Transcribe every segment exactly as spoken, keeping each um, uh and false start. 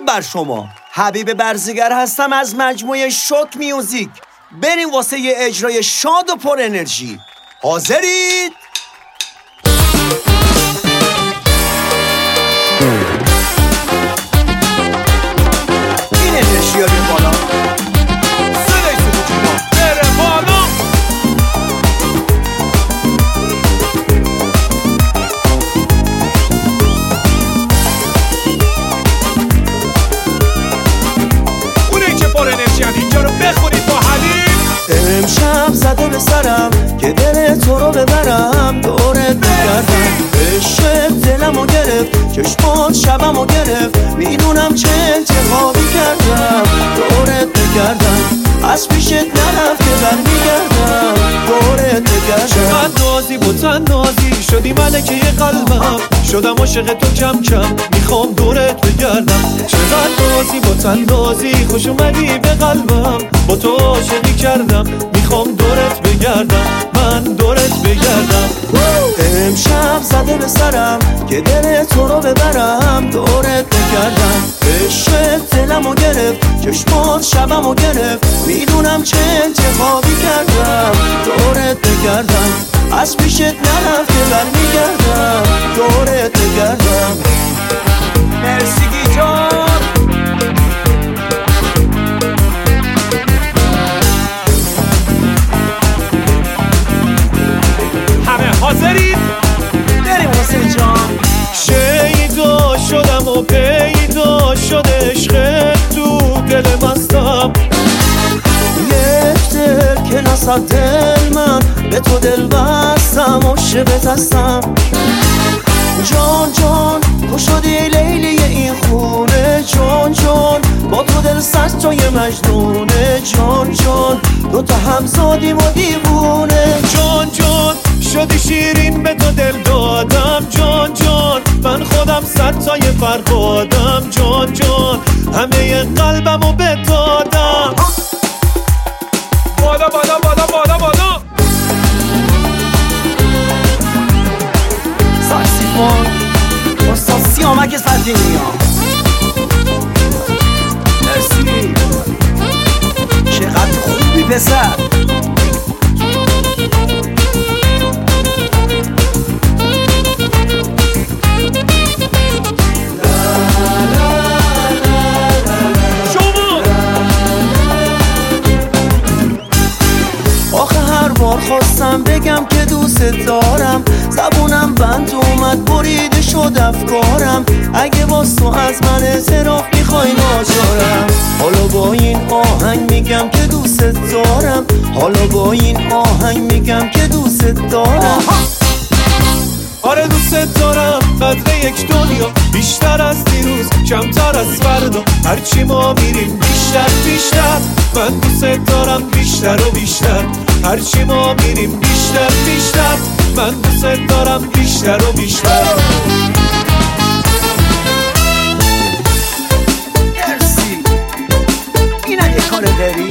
درود بر شما. حبیب برزیگر هستم از مجموعه شوک میوزیک. بریم واسه یه اجرای شاد و پر انرژی. حاضرید؟ این انرژی ها بیم بالا. صدای صدای جیما بره بالا. اونه که پر انرژی هم اینجا رو بخونید با حلیم. امشب زده به سرم که دل تو رو ببرم، دورت بگردم. عشق دلمو گرفت، چشمات شبمو گرفت، میدونم چه انتخابی کردم. دورت بگردم، از پیشت نرفته برمیگردم. دورت بگردم. من نازی با تن نازی شدی ملکه قلبم، شدم عاشق تو کم کم، میخوام دورت بگردم. چقدر نازی با تن نازی، خوش اومدی به قلبم، با تو عاشقی کردم، میخوام دورت بگردم. من دورت بگردم. امشب زده به سرم که دل تو رو ببرم، دورت بگردم. عشق دلمو گرفت، چشمات شبمو گرفت، میدونم چه انتخابی کردم. دورت بگردم، از پیشت نرفته برمیگردم. دورت بگردم. مرسی گیتار. همه حاضرید؟ بریم حسین جان. شیدا شدم و پیدا شده عشق تو دل مستم. یک دل که نصد دل من به تو دل بستم، عاشقت هستم. جان جان تو شدی لیلی این خونه، جان جان با تو دل صد تای مجنونه. جان جان دو تا هم زادیم و دیوونه. جان جان شدی شیرین به تو دل دادم. جان جان من خودم صد تای فرهادم. جان جان همه قلبمو بدادم. بالا بالا بالا بالا بالا. ساکسیفون استاد سیامک سلطینی ها. مرسی. چقدر خوبی پسر. خواستم بگم که دوست دارم، زبونم بند اومد بریده شد افکارم. اگه باز تو از من اعتراف میخوای ناچارم. حالا با این آهنگ میگم که دوست دارم. حالا با این آهنگ میگم که دوست دارم. آره دوست دارم. قدر یک دنیا بیشتر از دیروز، کمتر از فردا. هرچی ما میریم بیشتر بیشتر. من دوست دارم بیشتر و بیشتر. هرچی ما میریم بیشتر بیشتر. من دوست دارم بیشتر و بیشتر. مرسی. این اگه کار داری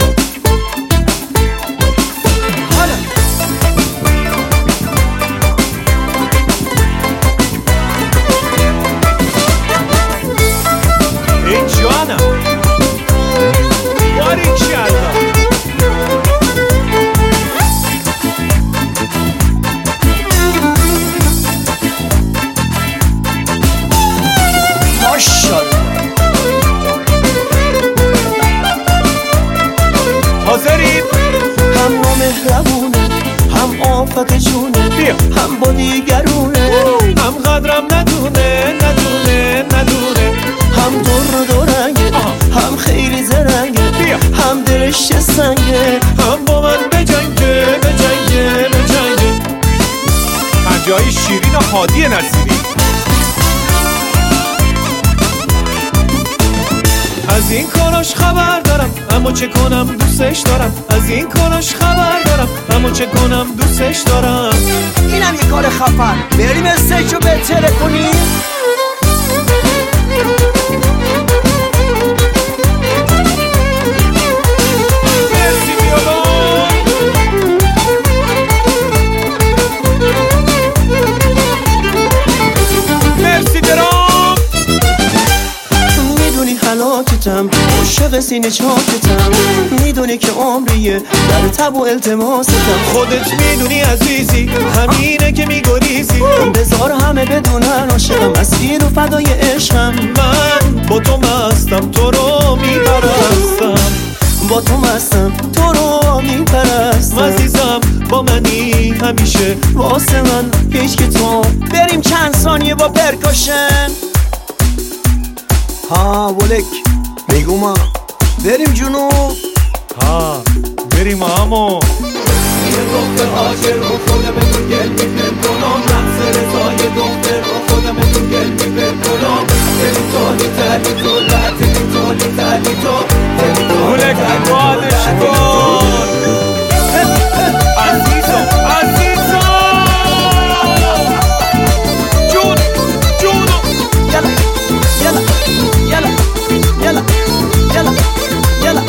حالا این جانم باری کردم. حاضرید؟ هم نامهربونه، هم آفت جونه، بیا. هم با دیگرونه، هم قدرم ندونه ندونه ندونه. هم دور دورنگه، هم خیلی زرنگه، بیا. هم دلش سنگه، هم با من بجنگه بجنگه بجنگه. پنجای شیرین و هادی نصیری. از این کاراش خبر دارم اما چه کنم دوستش دارم. از این کاراش خبر دارم اما چه کنم دوستش دارم. اینم یه کار خفن. بریم استیجو بهتره کنیم. مرسی بیالا. مرسی درام. میدونی حالا پاکتم، عاشق سینه چاکتم. میدونی که عمریه در تب و التماستم. خودت میدونی عزیزی، همینه که میگریزی. بذار همه بدونن عاشقم، اسیر و فدای عشقم. من با تو مستم، تو رو میپرستم. با تو مستم، تو رو میپرستم. عزیزم با منی همیشه، واسه من پیش که تو. بریم چند ثانیه با پرکاشن. ها ولک میگو ما بریم جنوب. ها بریم امو یه دختر آجر رو خودم تو گل میپر کنم. رمز رضای دختر رو خودم تو گل میپر کنم. دلی تالی تلی تو لطلی تالی تلی تو ولک بادش کن عزیزم عزیزم جون جونو یلا یلا یلا یلا یلا یلا.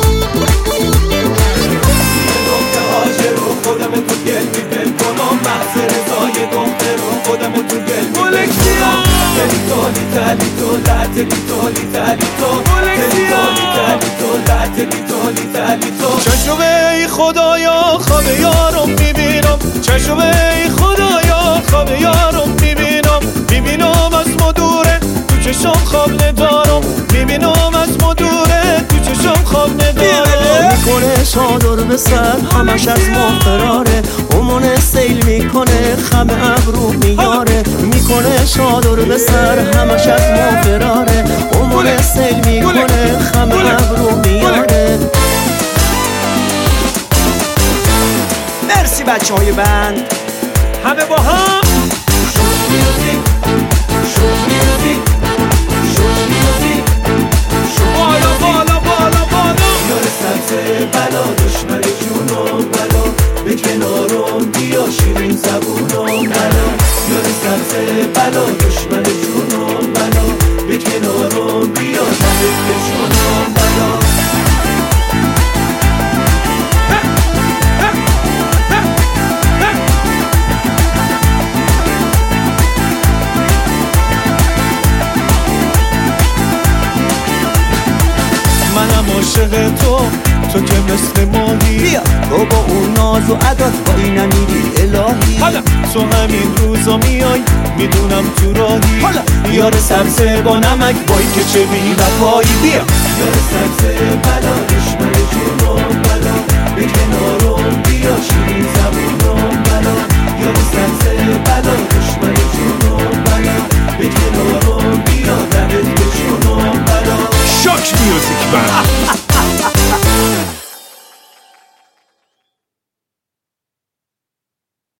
یه دختر آجر رو خودم تو گل میپر کنم. رمز رضای دختر رو خودم تو گل میپر کنم. دلی تالی تلی تو لطلی تالی تلی تو دلی تالی تلی تو لطلی تالی تلی تو. چشم ای خدایا خواب یارم میبینم. چشم ای خدایا خواب یارم میبینم. میبینم از مدوره تو چشم خواب ندارم. میبینم از مدوره تو چشم خواب ندارم. میکنه چادر به سر همش از ما فراره. امون سیل میکنه خم ابرو میاره. میکنه چادر به سر همش از ما فراره. امون سیل میکنه خم ابرو میاره. مرسی بچه های بند همه با هم بالا بالا بالا بالا. یار سبز بلا دشمن جونم بلا. به کنارم بیا شیرین زبونم بلا. یار سبز بلا دشمن جونم بلا. به کنارم بیا دلت به جونم بلا. منم عاشق تو، تو که مثل ماهی. بیا تو با اون ناز و عدات با این امیری الهی. حالا تو همین روزا میای میدونم تو راهی. حالا یار سبز با نمک بایی که چه بی وفایی. بیا یار سبز بلا دشمن جونم بلا. به کنارم بیا شیرین زبونم بلا. یار سبز بلا دشمن جونم بلا. به کنارم بیا دلت به جونم بلا. شاک میوزیک بند.